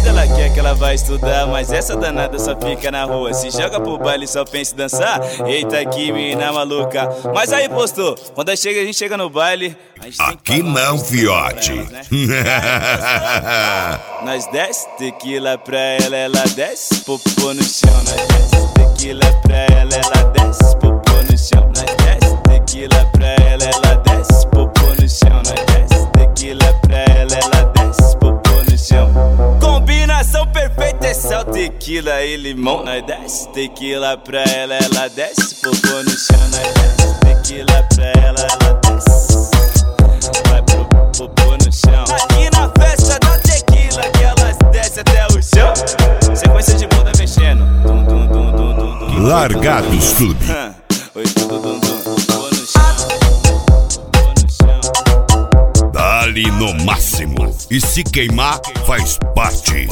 estudada, ela quer que ela vai estudar, mas essa danada só fica na rua. Se joga pro baile e só pensa em dançar, eita que mina maluca. Mas aí, postou, quando a gente chega no baile, a gente tem que aqui não, fiote. elas, né? Nós desce tequila pra ela desce popô no chão. Nós desce tequila pra ela desce popô no chão. Nós desce tequila pra ela desce popô no chão. Nós desce tequila pra ela desce popô no chão. Combinação perfeita é sal, tequila e limão. Nós desce tequila pra ela desce popô no chão. Nós desce tequila pra ela desce, vai pro popô no chão. Aqui na festa da tequila que elas descem até o chão. Sequência de bunda mexendo. Dum, dum, dum, dum, dum, dum. Largados Clube. Oi, dum, dum, dum. Popô no chão. Popô no chão. Dali no máximo. E se queimar, faz parte.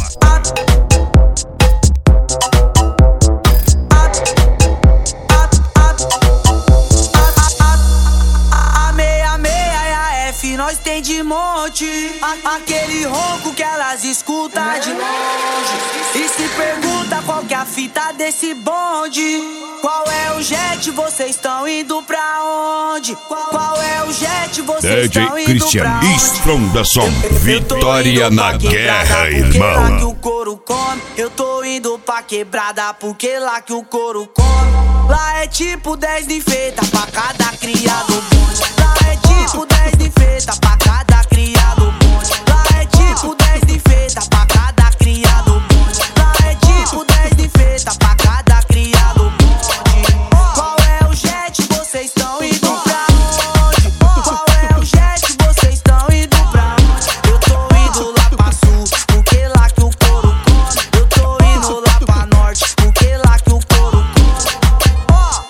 Nós tem de monte, aquele ronco que elas escutam de longe. E se pergunta qual que é a fita desse bonde. Qual é o jet, vocês estão indo pra onde? Qual é o jet, vocês estão indo Christian pra onde? Stronda Som. Vitória na guerra, irmão. Lá que o couro come, eu tô indo pra quebrada, porque lá que o couro come. Lá é tipo 10 de feita pra cada criado bonde. Lá é tipo 10 de feita pra cada criado bonde. Lá é tipo 10 de feita pra cada criado bonde. Lá é tipo 10 de feita pra cada criado bonde. Qual é o jet, vocês estão indo pra onde? Qual é o jet, vocês estão indo pra onde? Eu tô indo lá pra sul, porque lá que o couro come. Eu tô indo lá pra norte, porque lá que o couro come.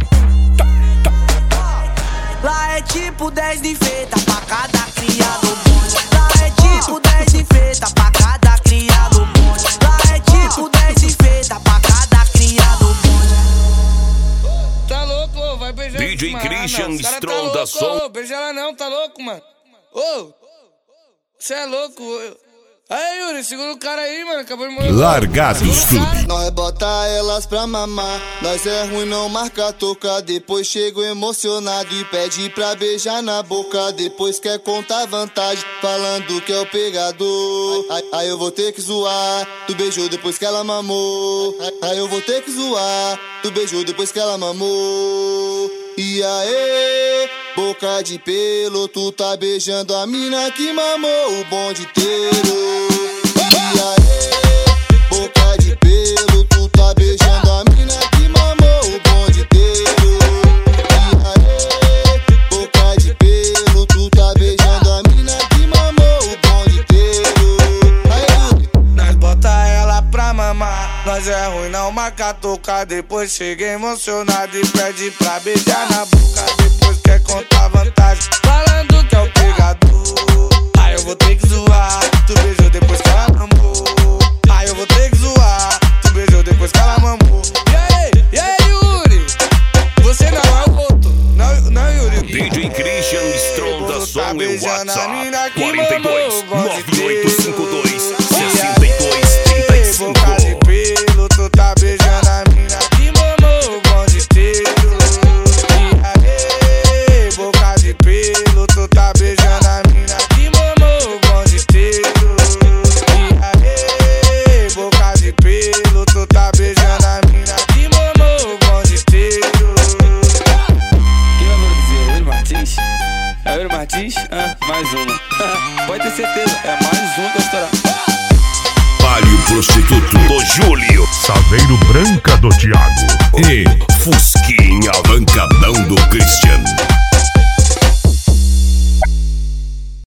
Lá é tipo 10 de feita pra cada criado bonde. Lá é tipo 10 de feita pra cada criado bonde. Lá é tipo 10 de feita pra cada criado bonde. Tá louco, ô, vai beijar DJ esse Christian mano, os cara Stronda tá louco, Som. ô, beija ela não, tá louco, mano. Ô, cê é louco. Aí, Yuri, segura o cara aí, mano, acabou de morrer. Largados Clube. Nós bota elas pra mamar. Nós é ruim, não marca toca. Depois chego emocionado e pede pra beijar na boca. Depois quer contar vantagem, falando que é o pegador. Aí eu vou ter que zoar. Tu beijou depois que ela mamou. Aí eu vou ter que zoar. Tu beijou depois que ela mamou. E aí, boca de pelo, tu tá beijando a mina que mamou o bonde inteiro. E aí, boca de pelo, tu tá beijando a mina que mamou o bonde inteiro. E aí, boca de pelo, tu tá beijando a mina que mamou o bonde inteiro. Aí, Nós bota ela pra mamar. Nós é ruim, não marca tocar. Depois chega emocionado e pede pra beijar na boca. Depois quer contar vantagem, falando que é o pegador. Aí eu vou ter que zoar. Tu beijou depois que ela mamou. Aí eu vou ter que zoar. Tu beijou depois que ela mamou. E aí, Yuri? Você não é o outro. Não, Yuri. DJ Christian Stronda Som e WhatsApp 42 9852 6235. Boca de pelo, tu tá beijando a mina que mamou o bonde inteiro. E aí, boca de pelo, tu tá beijando a mina que mamou o bonde inteiro. E aí, boca de pelo, tu tá beijando a mina que mamou o bonde inteiro. Quem vai produzir? Yuri Martins? É Yuri Martins? Mais uma. Pode ter certeza, é mais um que vai estourar. Palio Prostituto do Júlio. Saveiro Branca do Thiago. E Fusquinha Avancadão do Christian.